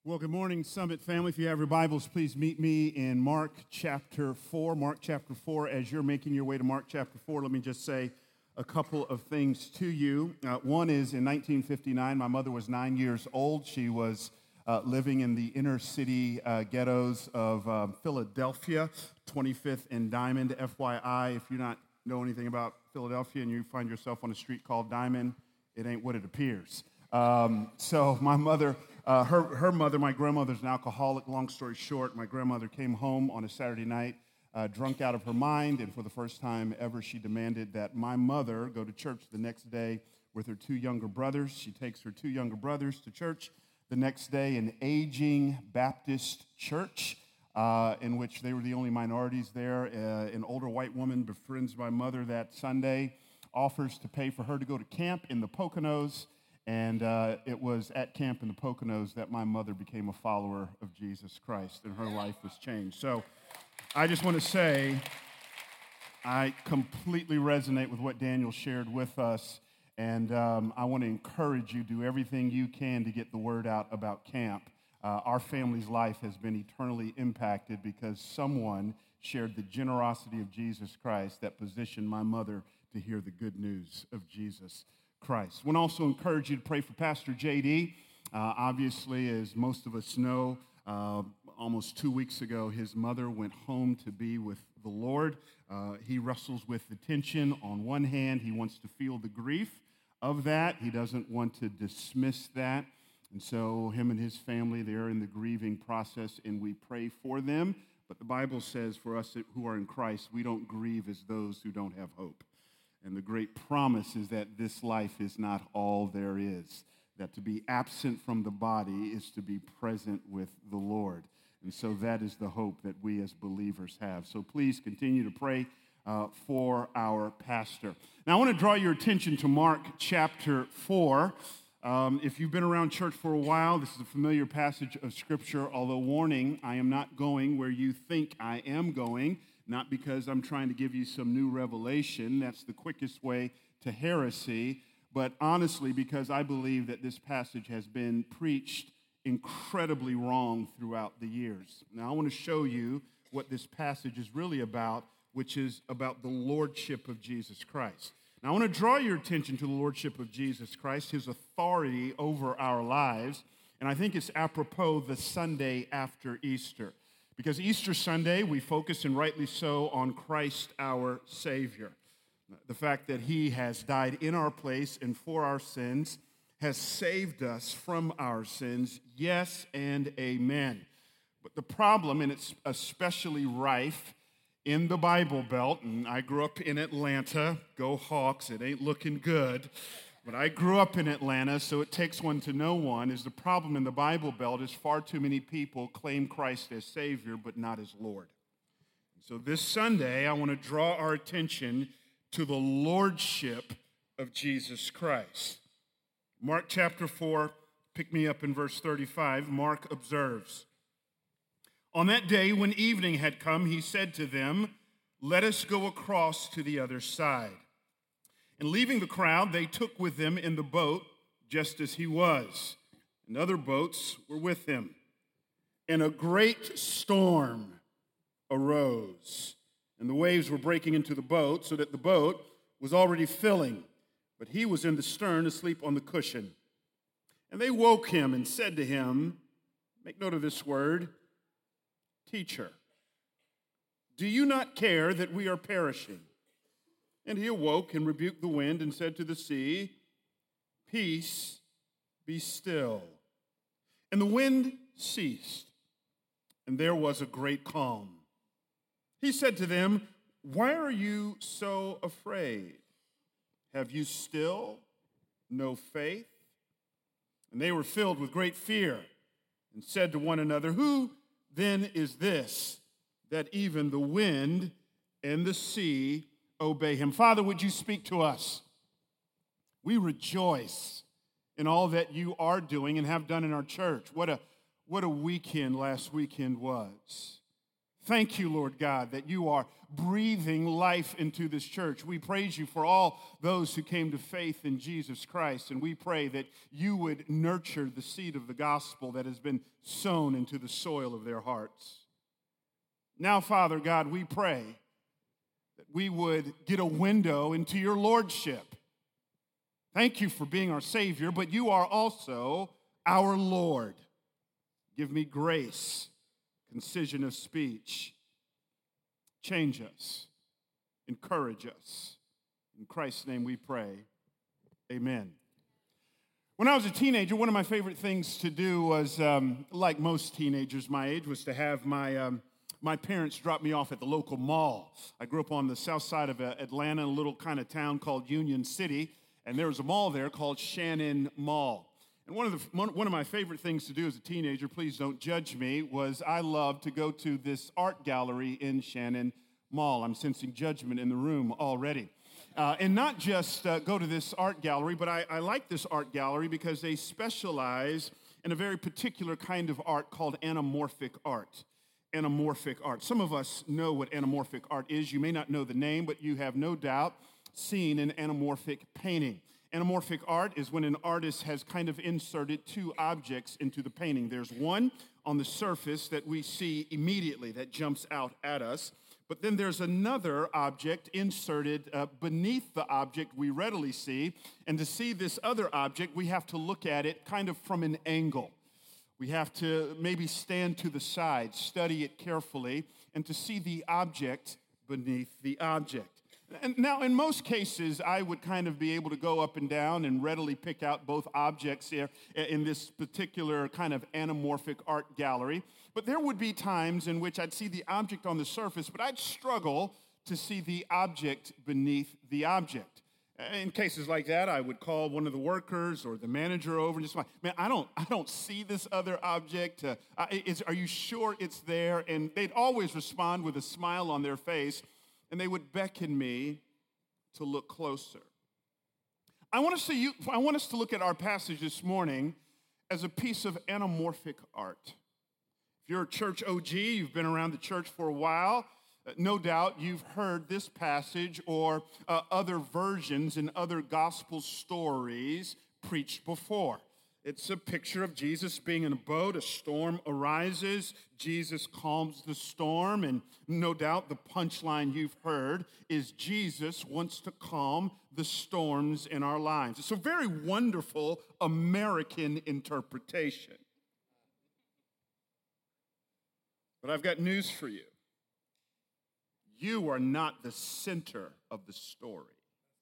Well, good morning, Summit family. If you have your Bibles, please meet me in Mark chapter 4. Mark chapter 4. As you're making your way to Mark chapter 4, let me just say a couple of things to you. One is in 1959, my mother was 9 years old. She was living in the inner city ghettos of Philadelphia, 25th and Diamond. FYI, if you not know anything about Philadelphia and you find yourself on a street called Diamond, it ain't what it appears. So my mother, her mother, my grandmother's an alcoholic. Long story short, my grandmother came home on a Saturday night, drunk out of her mind, and for the first time ever, she demanded that my mother go to church the next day with her two younger brothers. She takes her two younger brothers to church the next day, an aging Baptist church, in which they were the only minorities there. An older white woman befriends my mother that Sunday, offers to pay for her to go to camp in the Poconos. And it was at camp in the Poconos that my mother became a follower of Jesus Christ, and her life was changed. So I just want to say I completely resonate with what Daniel shared with us, and I want to encourage you, do everything you can to get the word out about camp. Our family's life has been eternally impacted because someone shared the generosity of Jesus Christ that positioned my mother to hear the good news of Jesus Christ. I want to also encourage you to pray for Pastor J.D. Obviously, as most of us know, almost 2 weeks ago, his mother went home to be with the Lord. He wrestles with the tension. On one hand, he wants to feel the grief of that. He doesn't want to dismiss that. And so him and his family, they're in the grieving process, and we pray for them. But the Bible says for us who are in Christ, we don't grieve as those who don't have hope. And the great promise is that this life is not all there is, that to be absent from the body is to be present with the Lord. And so that is the hope that we as believers have. So please continue to pray for our pastor. Now I want to draw your attention to Mark chapter 4. If you've been around church for a while, this is a familiar passage of Scripture, although warning, I am not going where you think I am going. Not because I'm trying to give you some new revelation. That's the quickest way to heresy. But honestly, because I believe that this passage has been preached incredibly wrong throughout the years. Now, I want to show you what this passage is really about, which is about the lordship of Jesus Christ. Now, I want to draw your attention to the lordship of Jesus Christ, his authority over our lives. And I think it's apropos the Sunday after Easter. Because Easter Sunday, we focus, and rightly so, on Christ our Savior. The fact that he has died in our place and for our sins, has saved us from our sins, yes and amen. But the problem, and it's especially rife in the Bible Belt, and I grew up in Atlanta, go Hawks, it ain't looking good. But I grew up in Atlanta, so it takes one to know one, is the problem in the Bible Belt is far too many people claim Christ as Savior, but not as Lord. So this Sunday, I want to draw our attention to the lordship of Jesus Christ. Mark chapter 4, pick me up in verse 35, Mark observes, "On that day when evening had come, he said to them, 'Let us go across to the other side.' And leaving the crowd, they took with them in the boat just as he was, and other boats were with him. And a great storm arose, and the waves were breaking into the boat, so that the boat was already filling, but he was in the stern asleep on the cushion. And they woke him and said to him," make note of this word, "Teacher, do you not care that we are perishing?" And he awoke and rebuked the wind and said to the sea, "Peace, be still." And the wind ceased, and there was a great calm. He said to them, "Why are you so afraid? Have you still no faith?" And they were filled with great fear and said to one another, "Who then is this, that even the wind and the sea obey him?" Father, would you speak to us? We rejoice in all that you are doing and have done in our church. What a weekend last weekend was. Thank you, Lord God, that you are breathing life into this church. We praise you for all those who came to faith in Jesus Christ, and we pray that you would nurture the seed of the gospel that has been sown into the soil of their hearts. Now, Father God, we pray that we would get a window into your lordship. Thank you for being our Savior, but you are also our Lord. Give me grace, concision of speech. Change us, encourage us. In Christ's name we pray, amen. When I was a teenager, one of my favorite things to do was, like most teenagers my age, was to have my parents drop me off at the local mall. I grew up on the south side of Atlanta, a little kind of town called Union City, and there was a mall there called Shannon Mall. And one of my favorite things to do as a teenager, please don't judge me, was I loved to go to this art gallery in Shannon Mall. I'm sensing judgment in the room already. And not just go to this art gallery, but I like this art gallery because they specialize in a very particular kind of art called anamorphic art. Anamorphic art. Some of us know what anamorphic art is. You may not know the name, but you have no doubt seen an anamorphic painting. Anamorphic art is when an artist has kind of inserted two objects into the painting. There's one on the surface that we see immediately that jumps out at us, but then there's another object inserted beneath the object we readily see, and to see this other object, we have to look at it kind of from an angle. We have to maybe stand to the side, study it carefully, and to see the object beneath the object. And now, in most cases, I would kind of be able to go up and down and readily pick out both objects here in this particular kind of anamorphic art gallery. But there would be times in which I'd see the object on the surface, but I'd struggle to see the object beneath the object. In cases like that, I would call one of the workers or the manager over and just like, man, I don't see this other object. Are you sure it's there? And they'd always respond with a smile on their face, and they would beckon me to look closer. I want us to look at our passage this morning as a piece of anamorphic art. If you're a church OG, you've been around the church for a while, no doubt you've heard this passage or other versions in other gospel stories preached before. It's a picture of Jesus being in a boat, a storm arises, Jesus calms the storm, and no doubt the punchline you've heard is Jesus wants to calm the storms in our lives. It's a very wonderful American interpretation. But I've got news for you. You are not the center of the story.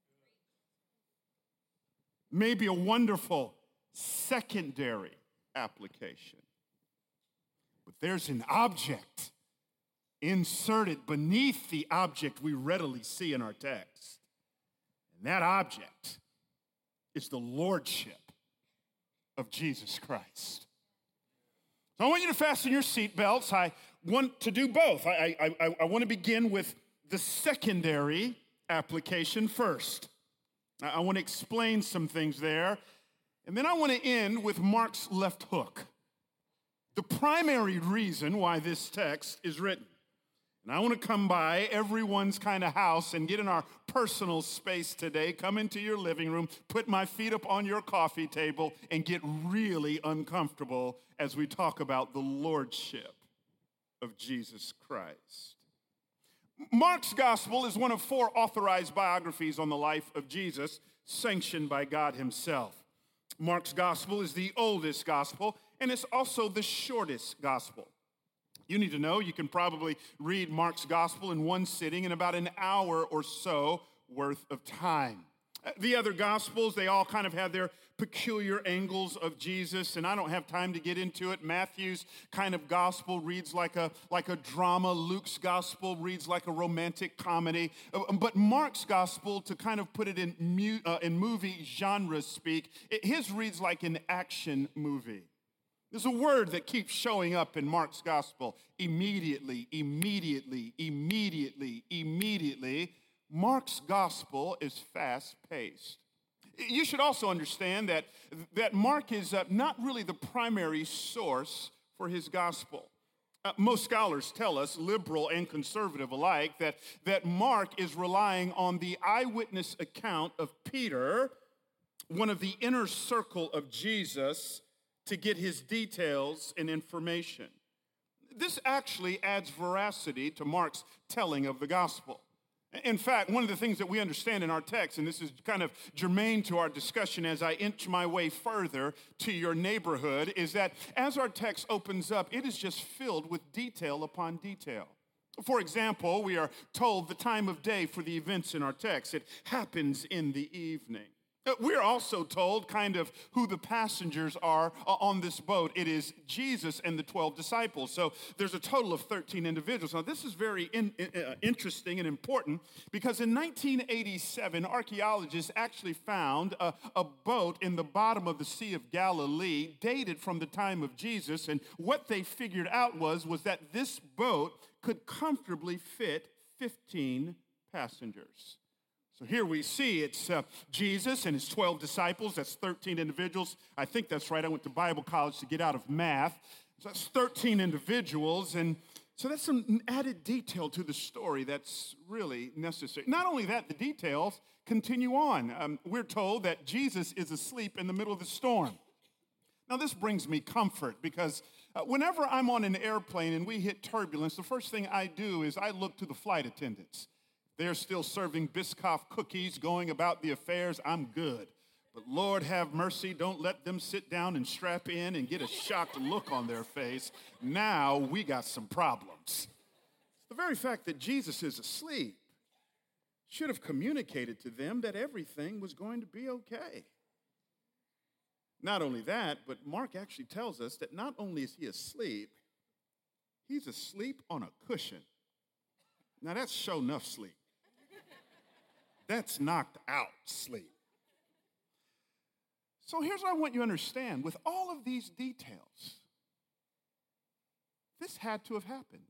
Maybe a wonderful secondary application. But there's an object inserted beneath the object we readily see in our text. And that object is the lordship of Jesus Christ. So I want you to fasten your seatbelts. I want to do both. I want to begin with the secondary application first. I want to explain some things there. And then I want to end with Mark's left hook, the primary reason why this text is written. And I want to come by everyone's kind of house and get in our personal space today, come into your living room, put my feet up on your coffee table, and get really uncomfortable as we talk about the lordship of Jesus Christ. Mark's gospel is one of 4 authorized biographies on the life of Jesus, sanctioned by God himself. Mark's gospel is the oldest gospel, and it's also the shortest gospel. You need to know you can probably read Mark's gospel in one sitting in about an hour or so worth of time. The other gospels, they all kind of have their peculiar angles of Jesus, and I don't have time to get into it. Matthew's kind of gospel reads like a drama. Luke's gospel reads like a romantic comedy. But Mark's gospel, to kind of put it in movie genre speak, his reads like an action movie. There's a word that keeps showing up in Mark's gospel: immediately, immediately, immediately, immediately. Mark's gospel is fast-paced. You should also understand that Mark is not really the primary source for his gospel. Most scholars tell us, liberal and conservative alike, that Mark is relying on the eyewitness account of Peter, one of the inner circle of Jesus, to get his details and information. This actually adds veracity to Mark's telling of the gospel. In fact, one of the things that we understand in our text, and this is kind of germane to our discussion as I inch my way further to your neighborhood, is that as our text opens up, it is just filled with detail upon detail. For example, we are told the time of day for the events in our text. It happens in the evening. We're also told kind of who the passengers are on this boat. It is Jesus and the 12 disciples. So there's a total of 13 individuals. Now, this is very interesting and important because in 1987, archaeologists actually found a boat in the bottom of the Sea of Galilee dated from the time of Jesus. And what they figured out was that this boat could comfortably fit 15 passengers. So here we see it's Jesus and his 12 disciples. That's 13 individuals. I think that's right. I went to Bible college to get out of math. So that's 13 individuals. And so that's some added detail to the story that's really necessary. Not only that, the details continue on. We're told that Jesus is asleep in the middle of the storm. Now, this brings me comfort because whenever I'm on an airplane and we hit turbulence, the first thing I do is I look to the flight attendants. They're still serving Biscoff cookies, going about the affairs. I'm good. But Lord have mercy, don't let them sit down and strap in and get a shocked look on their face. Now we got some problems. The very fact that Jesus is asleep should have communicated to them that everything was going to be okay. Not only that, but Mark actually tells us that not only is he asleep, he's asleep on a cushion. Now that's show enough sleep. That's knocked out sleep. So here's what I want you to understand. With all of these details, this had to have happened.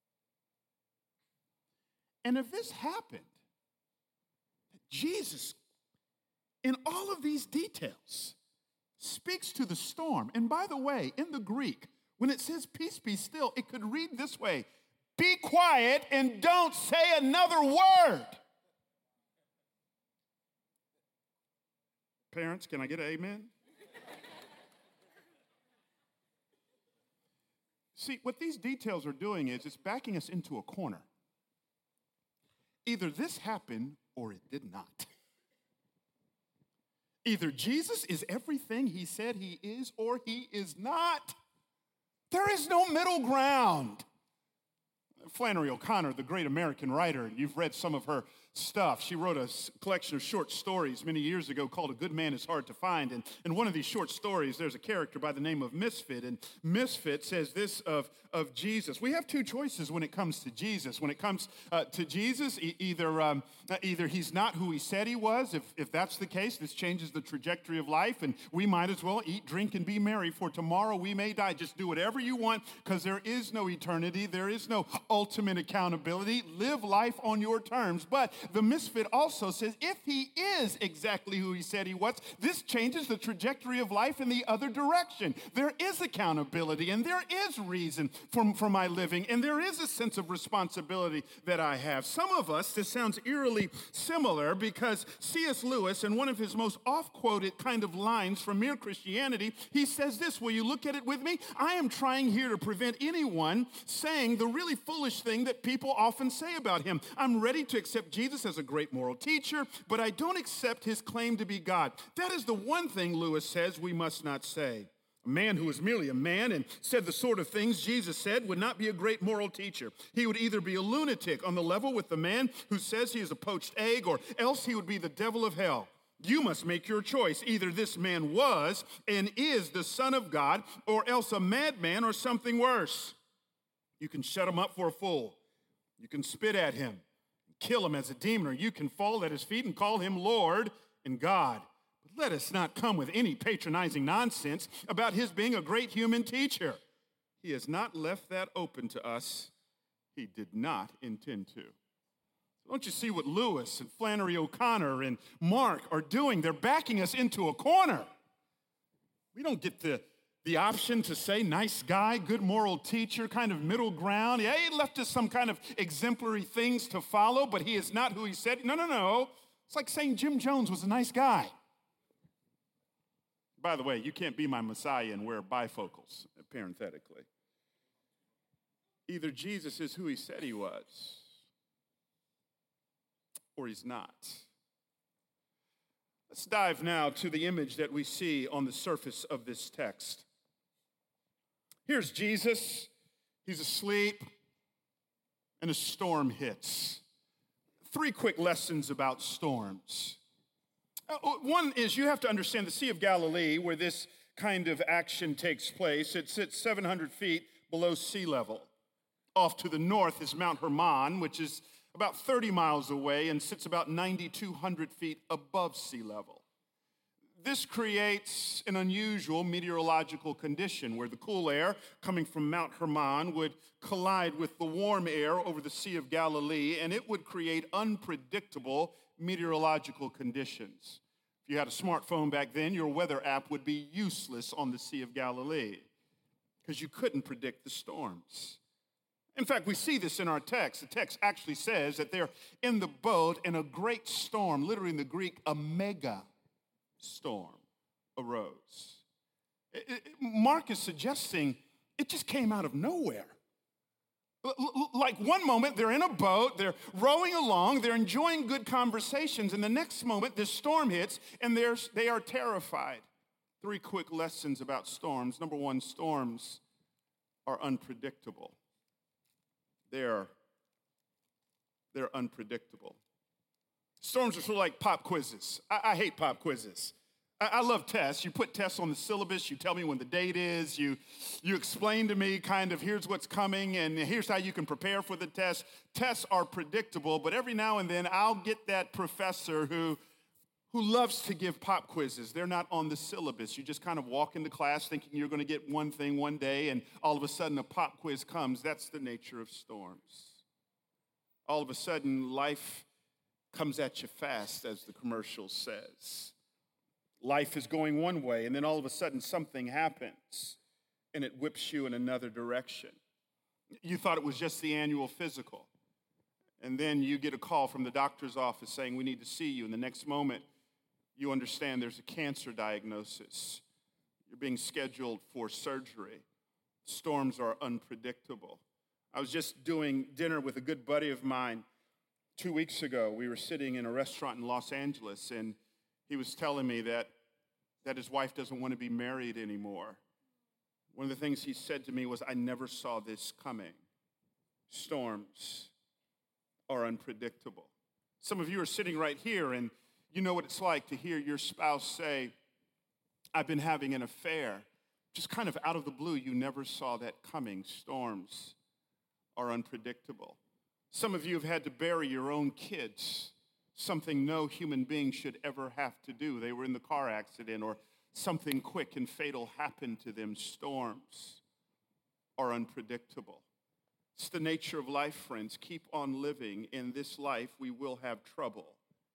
And if this happened, Jesus, in all of these details, speaks to the storm. And by the way, in the Greek, when it says peace be still, it could read this way: be quiet and don't say another word. Parents, can I get an amen? See, what these details are doing is it's backing us into a corner. Either this happened or it did not. Either Jesus is everything he said he is or he is not. There is no middle ground. Flannery O'Connor, the great American writer, you've read some of her stuff. She wrote a collection of short stories many years ago called A Good Man is Hard to Find. And in one of these short stories, there's a character by the name of Misfit. And Misfit says this of Jesus. We have two choices when it comes to Jesus. When it comes to Jesus, either he's not who he said he was. If that's the case, this changes the trajectory of life. And we might as well eat, drink, and be merry, for tomorrow we may die. Just do whatever you want because there is no eternity. There is no ultimate accountability. Live life on your terms. But the Misfit also says if he is exactly who he said he was, this changes the trajectory of life in the other direction. There is accountability and there is reason for my living and there is a sense of responsibility that I have. Some of us, this sounds eerily similar because C.S. Lewis, in one of his most oft-quoted kind of lines from Mere Christianity, he says this: will you look at it with me? I am trying here to prevent anyone saying the really foolish thing that people often say about him. I'm ready to accept Jesus as a great moral teacher, but I don't accept his claim to be God. That is the one thing, Lewis says, we must not say. A man who was merely a man and said the sort of things Jesus said would not be a great moral teacher. He would either be a lunatic on the level with the man who says he is a poached egg, or else he would be the devil of hell. You must make your choice. Either this man was and is the Son of God, or else a madman or something worse. You can shut him up for a fool. You can spit at him, kill him as a demon, or you can fall at his feet and call him Lord and God. But let us not come with any patronizing nonsense about his being a great human teacher. He has not left that open to us. He did not intend to. Don't you see what Lewis and Flannery O'Connor and Mark are doing? They're backing us into a corner. We don't get to the option to say nice guy, good moral teacher, kind of middle ground. Yeah, he left us some kind of exemplary things to follow, but he is not who he said. No. It's like saying Jim Jones was a nice guy. By the way, you can't be my Messiah and wear bifocals, parenthetically. Either Jesus is who he said he was, or he's not. Let's dive now to the image that we see on the surface of this text. Here's Jesus. He's asleep, and a storm hits. 3 quick lessons about storms. One is you have to understand the Sea of Galilee, where this kind of action takes place. It sits 700 feet below sea level. Off to the north is Mount Hermon, which is about 30 miles away and sits about 9,200 feet above sea level. This creates an unusual meteorological condition where the cool air coming from Mount Hermon would collide with the warm air over the Sea of Galilee, and it would create unpredictable meteorological conditions. If you had a smartphone back then, your weather app would be useless on the Sea of Galilee because you couldn't predict the storms. In fact, we see this in our text. The text actually says that they're in the boat and a great storm, literally in the Greek, a mega storm arose. Mark is suggesting it just came out of nowhere. Like one moment they're in a boat, they're rowing along, they're enjoying good conversations, and the next moment this storm hits and they are terrified. 3 quick lessons about storms. Number 1, storms are unpredictable. They're unpredictable. Storms are sort of like pop quizzes. I hate pop quizzes. I love tests. You put tests on the syllabus. You tell me when the date is. You explain to me kind of here's what's coming and here's how you can prepare for the test. Tests are predictable, but every now and then I'll get that professor who loves to give pop quizzes. They're not on the syllabus. You just kind of walk into class thinking you're going to get one thing one day, and all of a sudden a pop quiz comes. That's the nature of storms. All of a sudden life comes at you fast, as the commercial says. Life is going one way, and then all of a sudden something happens, and it whips you in another direction. You thought it was just the annual physical, and then you get a call from the doctor's office saying, we need to see you, and the next moment you understand there's a cancer diagnosis. You're being scheduled for surgery. Storms are unpredictable. I was just doing dinner with a good buddy of mine 2 weeks ago. We were sitting in a restaurant in Los Angeles, and he was telling me that his wife doesn't want to be married anymore. One of the things he said to me was, I never saw this coming. Storms are unpredictable. Some of you are sitting right here, and you know what it's like to hear your spouse say, I've been having an affair. Just kind of out of the blue, you never saw that coming. Storms are unpredictable. Some of you have had to bury your own kids, something no human being should ever have to do. They were in the car accident or something quick and fatal happened to them. Storms are unpredictable. It's the nature of life, friends. Keep on living. In this life, we will have trouble.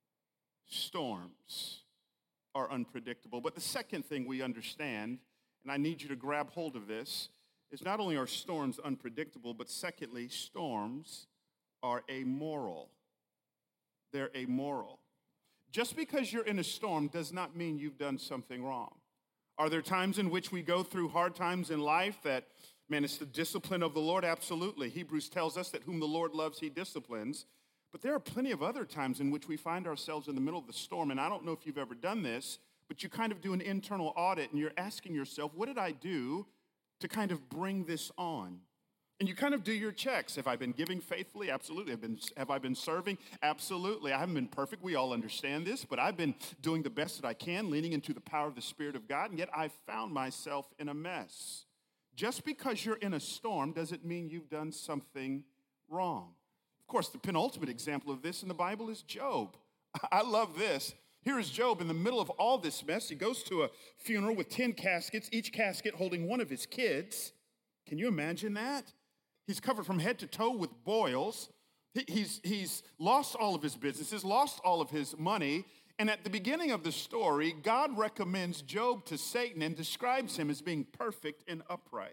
Storms are unpredictable. But the second thing we understand, and I need you to grab hold of this, is not only are storms unpredictable, but secondly, storms are amoral. They're amoral. Just because you're in a storm does not mean you've done something wrong. Are there times in which we go through hard times in life that, man, it's the discipline of the Lord? Absolutely. Hebrews tells us that whom the Lord loves, he disciplines. But there are plenty of other times in which we find ourselves in the middle of the storm, and I don't know if you've ever done this, but you kind of do an internal audit, and you're asking yourself, what did I do to kind of bring this on? And you kind of do your checks. Have I been giving faithfully? Absolutely. Have I been serving? Absolutely. I haven't been perfect. We all understand this, but I've been doing the best that I can, leaning into the power of the Spirit of God, and yet I've found myself in a mess. Just because you're in a storm doesn't mean you've done something wrong. Of course, the penultimate example of this in the Bible is Job. I love this. Here is Job in the middle of all this mess. He goes to a funeral with 10 caskets, each casket holding one of his kids. Can you imagine that? He's covered from head to toe with boils. He's lost all of his businesses, lost all of his money, And at the beginning of the story, God recommends Job to Satan and describes him as being perfect and upright.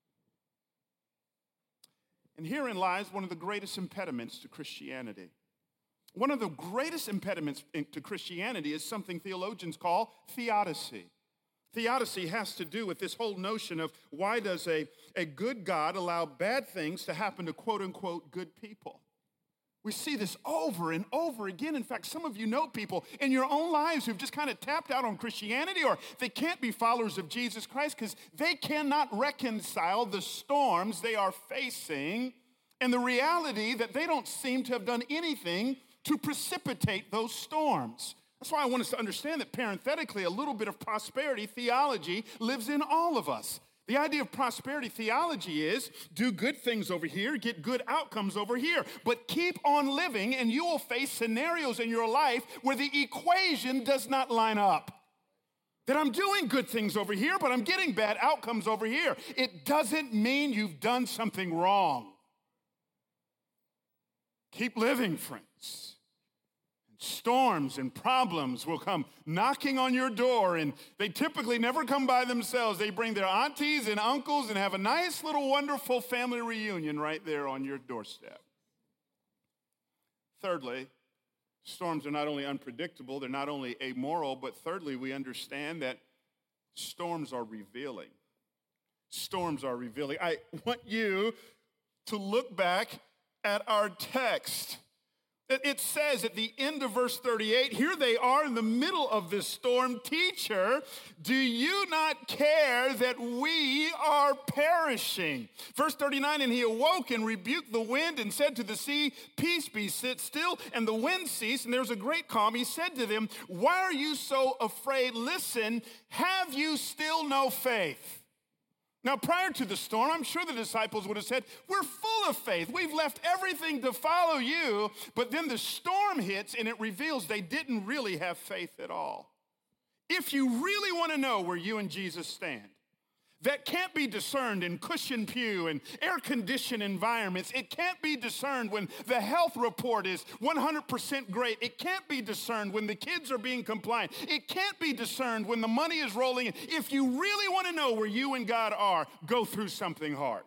And herein lies one of the greatest impediments to Christianity. One of the greatest impediments to Christianity is something theologians call theodicy. Theodicy has to do with this whole notion of why does a good God allow bad things to happen to quote-unquote good people? We see this over and over again. In fact, some of you know people in your own lives who've just kind of tapped out on Christianity, or they can't be followers of Jesus Christ because they cannot reconcile the storms they are facing and the reality that they don't seem to have done anything to precipitate those storms. That's why I want us to understand that parenthetically, a little bit of prosperity theology lives in all of us. The idea of prosperity theology is do good things over here, get good outcomes over here, but keep on living and you will face scenarios in your life where the equation does not line up. That I'm doing good things over here, but I'm getting bad outcomes over here. It doesn't mean you've done something wrong. Keep living, friends. Storms and problems will come knocking on your door, and they typically never come by themselves. They bring their aunties and uncles and have a nice little wonderful family reunion right there on your doorstep. Thirdly, storms are not only unpredictable, they're not only amoral, but thirdly, we understand that storms are revealing. Storms are revealing. I want you to look back at our text. It says at the end of verse 38, here they are in the middle of this storm. Teacher, do you not care that we are perishing? Verse 39, and he awoke and rebuked the wind and said to the sea, peace be still. And the wind ceased and there was a great calm. He said to them, why are you so afraid? Listen, have you still no faith? Now, prior to the storm, I'm sure the disciples would have said, we're full of faith. We've left everything to follow you. But then the storm hits and it reveals they didn't really have faith at all. If you really want to know where you and Jesus stand, that can't be discerned in cushion pew and air-conditioned environments. It can't be discerned when the health report is 100% great. It can't be discerned when the kids are being compliant. It can't be discerned when the money is rolling in. If you really want to know where you and God are, go through something hard.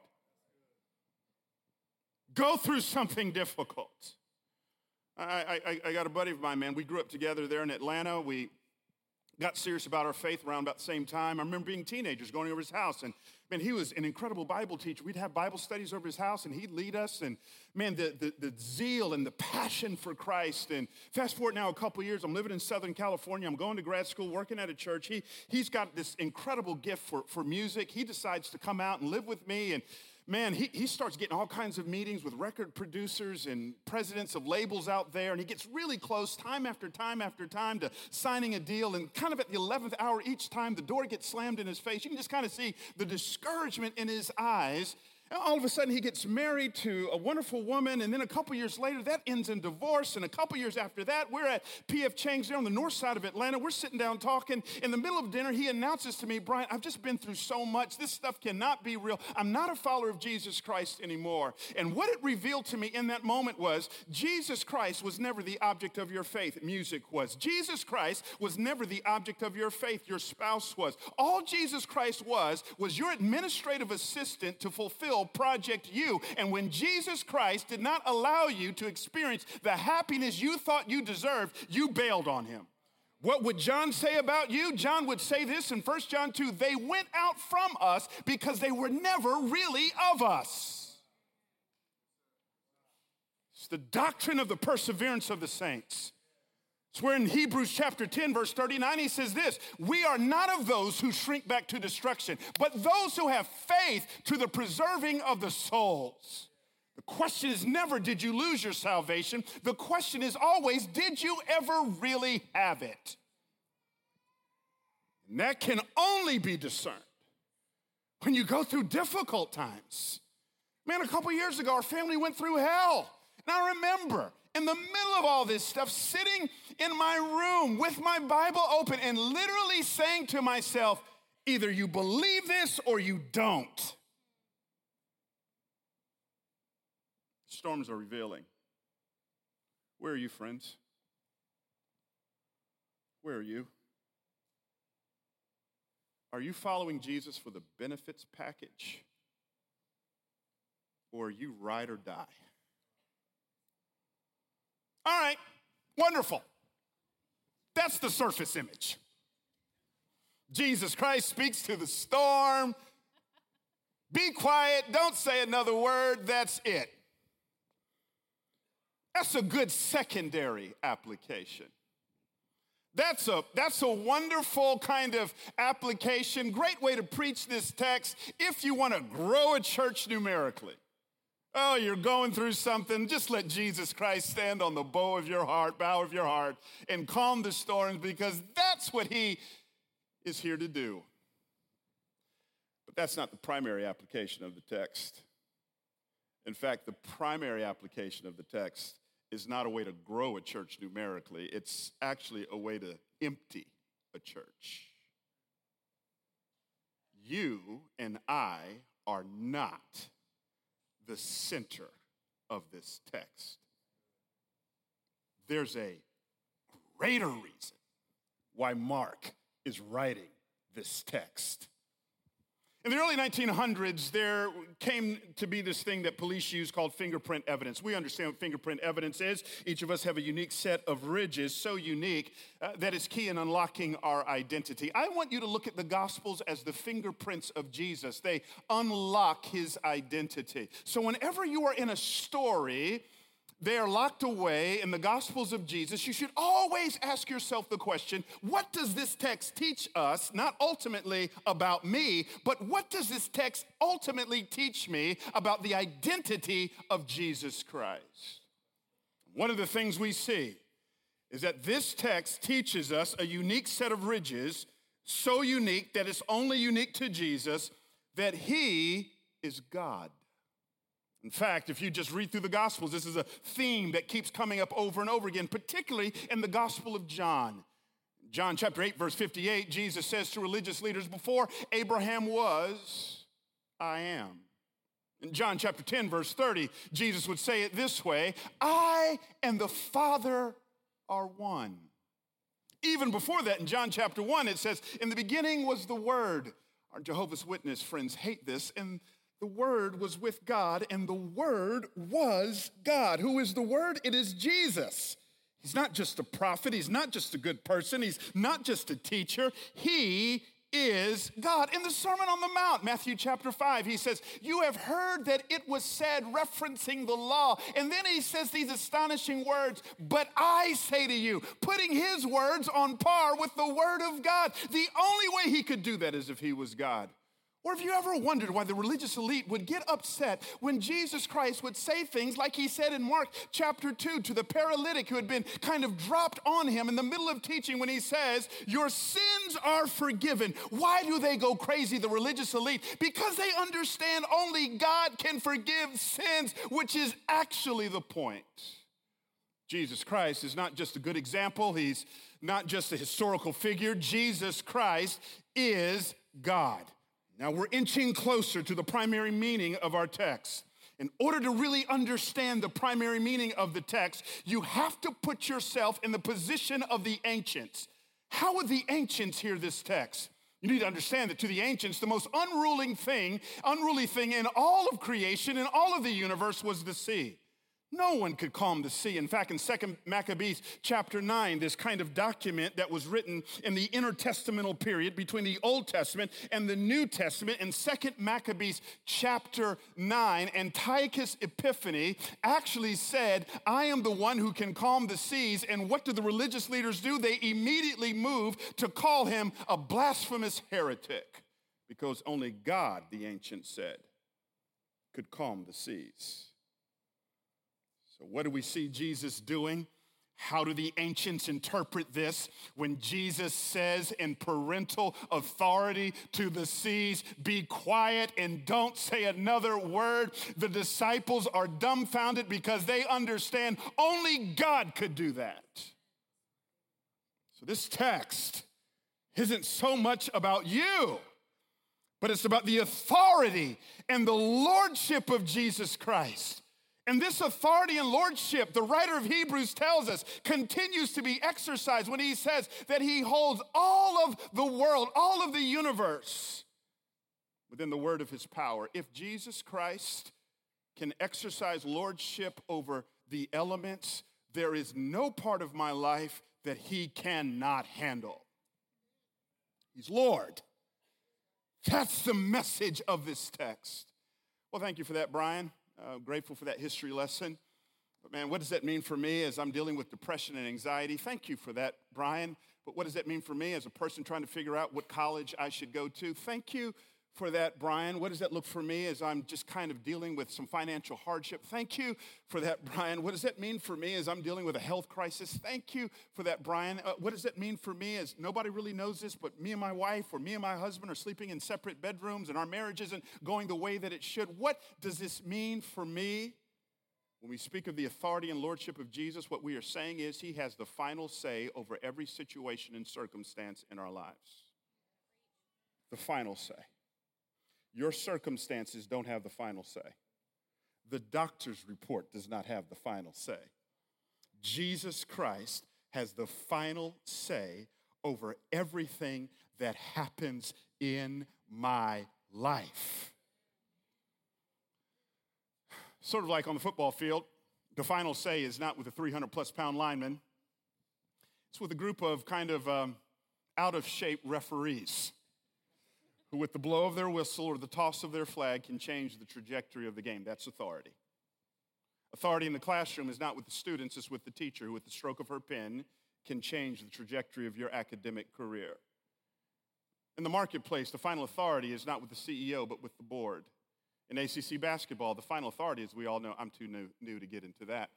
Go through something difficult. I got a buddy of mine, man. We grew up together there in Atlanta. We got serious about our faith around about the same time. I remember being teenagers going over his house, and man, he was an incredible Bible teacher. We'd have Bible studies over his house, and he'd lead us, and man, the zeal and the passion for Christ. And fast forward now a couple years, I'm living in Southern California. I'm going to grad school, working at a church. He's got this incredible gift for music. He decides to come out and live with me, and man, he starts getting all kinds of meetings with record producers and presidents of labels out there, and he gets really close time after time after time to signing a deal, and kind of at the 11th hour each time, the door gets slammed in his face. You can just kind of see the discouragement in his eyes. All of a sudden, he gets married to a wonderful woman, and then a couple years later, that ends in divorce, and a couple years after that, we're at P.F. Chang's there on the north side of Atlanta. We're sitting down talking. In the middle of dinner, he announces to me, Brian, I've just been through so much. This stuff cannot be real. I'm not a follower of Jesus Christ anymore. And what it revealed to me in that moment was Jesus Christ was never the object of your faith. Music was. Jesus Christ was never the object of your faith. Your spouse was. All Jesus Christ was your administrative assistant to fulfill Project You. And when Jesus Christ did not allow you to experience the happiness you thought you deserved, you bailed on him. What would John say about you? John would say this in 1 John 2, they went out from us because they were never really of us. It's the doctrine of the perseverance of the saints. It's where in Hebrews chapter 10, verse 39, he says this, we are not of those who shrink back to destruction, but those who have faith to the preserving of the souls. The question is never, did you lose your salvation? The question is always, did you ever really have it? And that can only be discerned when you go through difficult times. Man, a couple years ago, our family went through hell. And I remember in the middle of all this stuff, sitting in my room with my Bible open and literally saying to myself, either you believe this or you don't. Storms are revealing. Where are you, friends? Where are you? Are you following Jesus for the benefits package? Or are you ride or die? All right, wonderful. That's the surface image. Jesus Christ speaks to the storm. Be quiet, don't say another word, that's it. That's a good secondary application. That's a wonderful kind of application, great way to preach this text if you want to grow a church numerically. Oh, you're going through something, just let Jesus Christ stand on the bow of your heart, and calm the storms, because that's what he is here to do. But that's not the primary application of the text. In fact, the primary application of the text is not a way to grow a church numerically. It's actually a way to empty a church. You and I are not the center of this text. There's a greater reason why Mark is writing this text. In the early 1900s, there came to be this thing that police use called fingerprint evidence. We understand what fingerprint evidence is. Each of us have a unique set of ridges, so unique that is key in unlocking our identity. I want you to look at the Gospels as the fingerprints of Jesus. They unlock his identity. So whenever you are in a story, they are locked away in the Gospels of Jesus, you should always ask yourself the question, what does this text teach us, not ultimately about me, but what does this text ultimately teach me about the identity of Jesus Christ? One of the things we see is that this text teaches us a unique set of ridges, so unique that it's only unique to Jesus, that he is God. In fact, if you just read through the Gospels, this is a theme that keeps coming up over and over again, particularly in the Gospel of John. John chapter 8, verse 58, Jesus says to religious leaders, before Abraham was, I am. In John chapter 10, verse 30, Jesus would say it this way, I and the Father are one. Even before that, in John chapter 1, it says, in the beginning was the Word. Our Jehovah's Witness friends hate this, and the Word was with God, and the Word was God. Who is the Word? It is Jesus. He's not just a prophet. He's not just a good person. He's not just a teacher. He is God. In the Sermon on the Mount, Matthew chapter 5, he says, you have heard that it was said, referencing the law. And then he says these astonishing words, but I say to you, putting his words on par with the Word of God. The only way he could do that is if he was God. Or have you ever wondered why the religious elite would get upset when Jesus Christ would say things like he said in Mark chapter 2 to the paralytic who had been kind of dropped on him in the middle of teaching when he says, your sins are forgiven. Why do they go crazy, the religious elite? Because they understand only God can forgive sins, which is actually the point. Jesus Christ is not just a good example. He's not just a historical figure. Jesus Christ is God. Now we're inching closer to the primary meaning of our text. In order to really understand the primary meaning of the text, you have to put yourself in the position of the ancients. How would the ancients hear this text? You need to understand that to the ancients, the most unruly thing in all of creation, in all of the universe, was the sea. No one could calm the sea. In fact, in 2 Maccabees chapter 9, this kind of document that was written in the intertestamental period between the Old Testament and the New Testament, in 2 Maccabees chapter 9, Antiochus Epiphanes actually said, I am the one who can calm the seas. And what do the religious leaders do? They immediately move to call him a blasphemous heretic, because only God, the ancients said, could calm the seas. So what do we see Jesus doing? How do the ancients interpret this when Jesus says in parental authority to the seas, be quiet and don't say another word? The disciples are dumbfounded because they understand only God could do that. So this text isn't so much about you, but it's about the authority and the lordship of Jesus Christ. And this authority and lordship, the writer of Hebrews tells us, continues to be exercised when he says that he holds all of the world, all of the universe within the word of his power. If Jesus Christ can exercise lordship over the elements, there is no part of my life that he cannot handle. He's Lord. That's the message of this text. Well, thank you for that, Brian. Grateful for that history lesson. But man, what does that mean for me as I'm dealing with depression and anxiety? Thank you for that, Brian. But what does that mean for me as a person trying to figure out what college I should go to? Thank you for that, Brian. What does that look for me as I'm just kind of dealing with some financial hardship? Thank you for that, Brian. What does that mean for me as I'm dealing with a health crisis? Thank you for that, Brian. What does that mean for me as nobody really knows this, but me and my wife or me and my husband are sleeping in separate bedrooms and our marriage isn't going the way that it should? What does this mean for me? When we speak of the authority and lordship of Jesus, what we are saying is he has the final say over every situation and circumstance in our lives. The final say. Your circumstances don't have the final say. The doctor's report does not have the final say. Jesus Christ has the final say over everything that happens in my life. Sort of like on the football field, the final say is not with a 300-plus pound lineman. It's with a group of kind of out-of-shape referees who with the blow of their whistle or the toss of their flag can change the trajectory of the game. That's authority. Authority in the classroom is not with the students, it's with the teacher who with the stroke of her pen can change the trajectory of your academic career. In the marketplace, the final authority is not with the CEO, but with the board. In ACC basketball, the final authority, as we all know, I'm too new to get into that.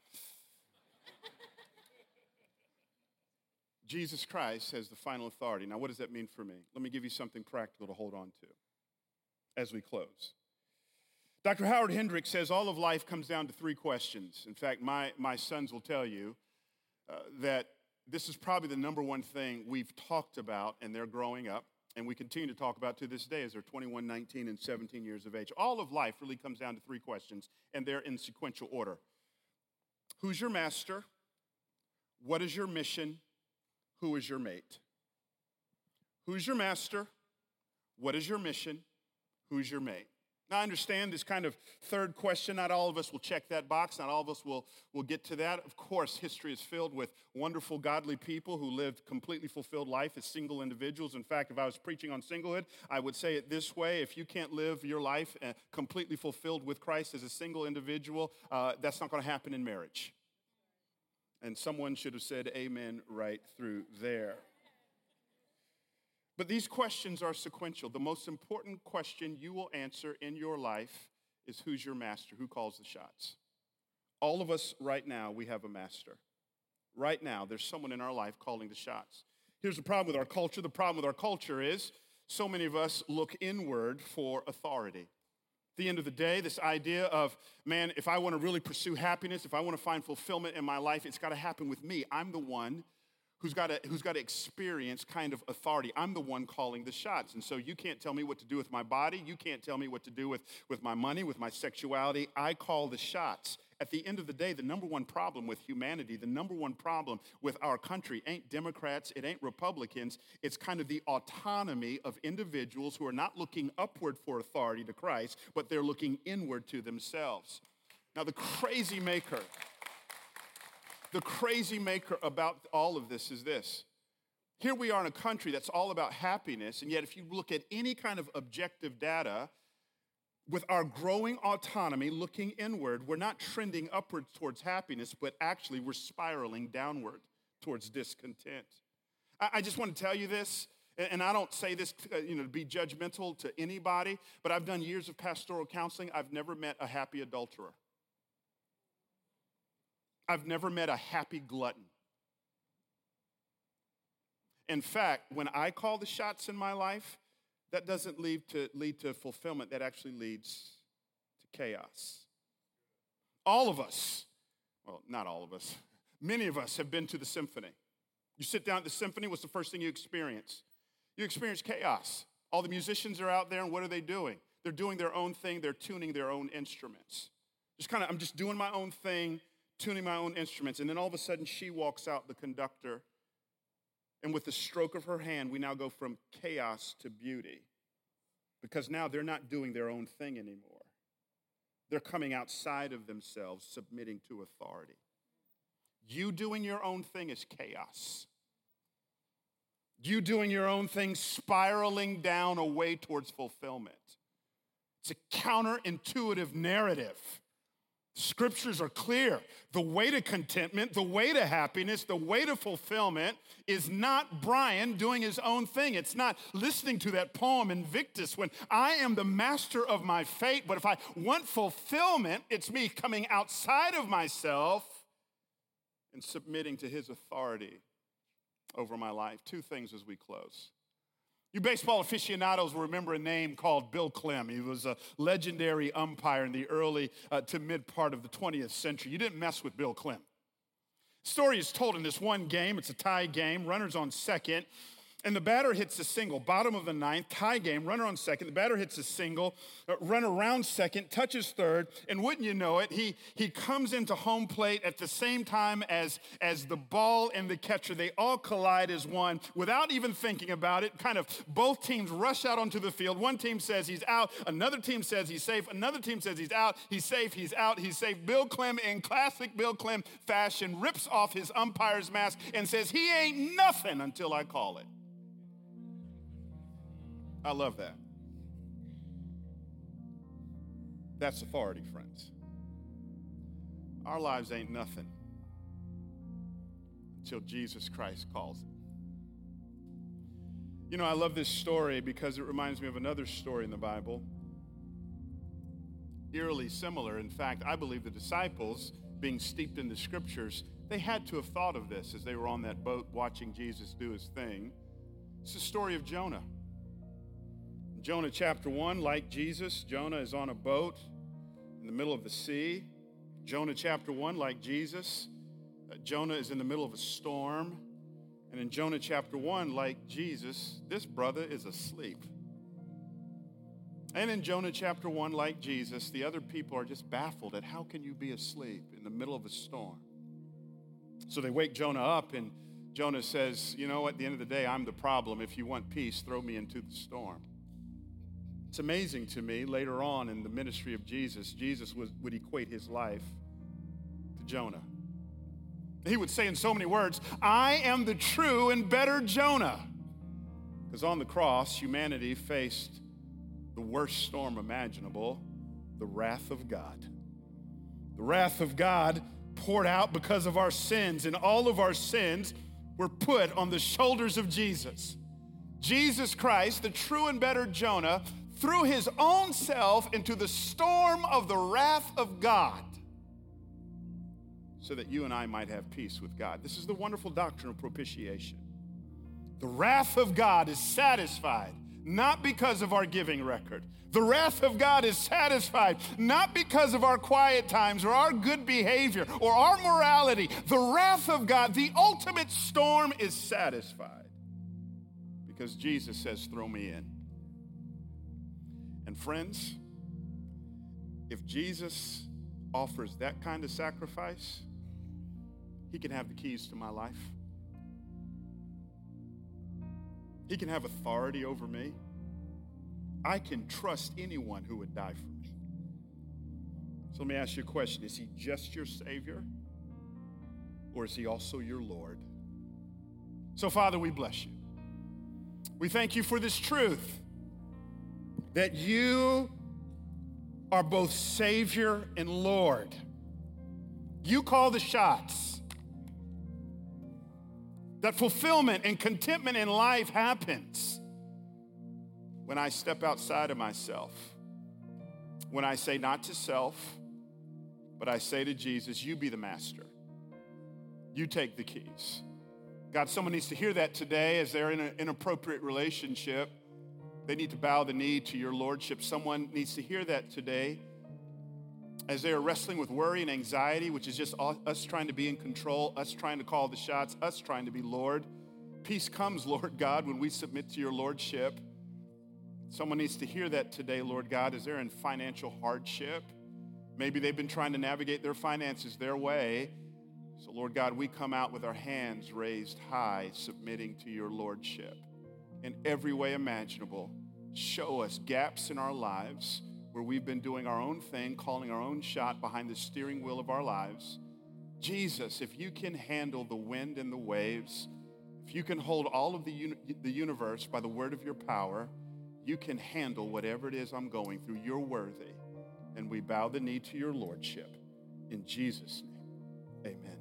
Jesus Christ has the final authority. Now, what does that mean for me? Let me give you something practical to hold on to as we close. Dr. Howard Hendricks says all of life comes down to three questions. In fact, my sons will tell you that this is probably the number one thing we've talked about, and they're growing up, and we continue to talk about to this day as they're 21, 19, and 17 years of age. All of life really comes down to three questions, and they're in sequential order. Who's your master? What is your mission? Who is your mate? Who's your master? What is your mission? Who's your mate? Now, I understand this kind of third question. Not all of us will check that box. Not all of us will get to that. Of course, history is filled with wonderful, godly people who lived completely fulfilled life as single individuals. In fact, if I was preaching on singlehood, I would say it this way. If you can't live your life completely fulfilled with Christ as a single individual, that's not going to happen in marriage. And someone should have said amen right through there. But these questions are sequential. The most important question you will answer in your life is who's your master? Who calls the shots? All of us right now, we have a master. Right now, there's someone in our life calling the shots. Here's the problem with our culture. The problem with our culture is so many of us look inward for authority. At the end of the day, this idea of, man, if I want to really pursue happiness, if I want to find fulfillment in my life, it's got to happen with me. I'm the one who's got to experience kind of authority. I'm the one calling the shots. And so you can't tell me what to do with my body. You can't tell me what to do with my money, with my sexuality. I call the shots. At the end of the day, the number one problem with humanity, the number one problem with our country ain't Democrats, it ain't Republicans. It's kind of the autonomy of individuals who are not looking upward for authority to Christ, but they're looking inward to themselves. Now, the crazy maker about all of this is this. Here we are in a country that's all about happiness, and yet if you look at any kind of objective data, with our growing autonomy, looking inward, we're not trending upward towards happiness, but actually we're spiraling downward towards discontent. I just want to tell you this, and I don't say this to be judgmental to anybody, but I've done years of pastoral counseling. I've never met a happy adulterer. I've never met a happy glutton. In fact, when I call the shots in my life, that doesn't lead to fulfillment. That actually leads to chaos. All of us, well, not all of us, many of us have been to the symphony. You sit down at the symphony, what's the first thing you experience? You experience chaos. All the musicians are out there, and what are they doing? They're doing their own thing. They're tuning their own instruments. I'm just doing my own thing, tuning my own instruments. And then all of a sudden she walks out, the conductor, and with the stroke of her hand, we now go from chaos to beauty. Because now they're not doing their own thing anymore. They're coming outside of themselves, submitting to authority. You doing your own thing is chaos. You doing your own thing, spiraling down a way towards fulfillment. It's a counterintuitive narrative. Scriptures are clear. The way to contentment, the way to happiness, the way to fulfillment is not Brian doing his own thing. It's not listening to that poem Invictus when I am the master of my fate. But if I want fulfillment, it's me coming outside of myself and submitting to his authority over my life. Two things as we close. You baseball aficionados will remember a name called Bill Clem. He was a legendary umpire in the early to mid part of the 20th century. You didn't mess with Bill Clem. Story is told in this one game. It's a tie game. Runners on second. And the batter hits a single, bottom of the ninth, tie game, runner on second. The batter hits a single, runner around second, touches third, and wouldn't you know it, he comes into home plate at the same time as the ball and the catcher. They all collide as one without even thinking about it. Kind of both teams rush out onto the field. One team says he's out. Another team says he's safe. Another team says he's out. He's safe. He's out. He's safe. Bill Clem, in classic Bill Clem fashion, rips off his umpire's mask and says, he ain't nothing until I call it. I love that. That's authority, friends. Our lives ain't nothing until Jesus Christ calls it. You know, I love this story because it reminds me of another story in the Bible, eerily similar. In fact, I believe the disciples, being steeped in the scriptures, they had to have thought of this as they were on that boat watching Jesus do his thing. It's the story of Jonah. Jonah chapter 1, like Jesus, Jonah is on a boat in the middle of the sea. Jonah chapter 1, like Jesus, Jonah is in the middle of a storm. And in Jonah chapter 1, like Jesus, this brother is asleep. And in Jonah chapter 1, like Jesus, the other people are just baffled at how can you be asleep in the middle of a storm? So they wake Jonah up, and Jonah says, you know, at the end of the day, I'm the problem. If you want peace, throw me into the storm. It's amazing to me, later on in the ministry of Jesus, Jesus would equate his life to Jonah. He would say in so many words, I am the true and better Jonah. Because on the cross, humanity faced the worst storm imaginable, the wrath of God. The wrath of God poured out because of our sins, and all of our sins were put on the shoulders of Jesus. Jesus Christ, the true and better Jonah, threw his own self into the storm of the wrath of God so that you and I might have peace with God. This is the wonderful doctrine of propitiation. The wrath of God is satisfied not because of our giving record. The wrath of God is satisfied not because of our quiet times or our good behavior or our morality. The wrath of God, the ultimate storm, is satisfied because Jesus says, throw me in. And friends, if Jesus offers that kind of sacrifice, he can have the keys to my life. He can have authority over me. I can trust anyone who would die for me. So let me ask you a question. Is he just your Savior, or is he also your Lord? So, Father, we bless you. We thank you for this truth, that you are both Savior and Lord. You call the shots. That fulfillment and contentment in life happens when I step outside of myself. When I say not to self, but I say to Jesus, you be the master. You take the keys. God, someone needs to hear that today as they're in an inappropriate relationship. They need to bow the knee to your lordship. Someone needs to hear that today as they are wrestling with worry and anxiety, which is just us trying to be in control, us trying to call the shots, us trying to be Lord. Peace comes, Lord God, when we submit to your lordship. Someone needs to hear that today, Lord God, as they're in financial hardship, Maybe they've been trying to navigate their finances their way. So, Lord God, we come out with our hands raised high, submitting to your lordship in every way imaginable. Show us gaps in our lives where we've been doing our own thing, calling our own shot behind the steering wheel of our lives. Jesus, if you can handle the wind and the waves, if you can hold all of the universe by the word of your power, you can handle whatever it is I'm going through. You're worthy. And we bow the knee to your lordship. In Jesus' name, amen.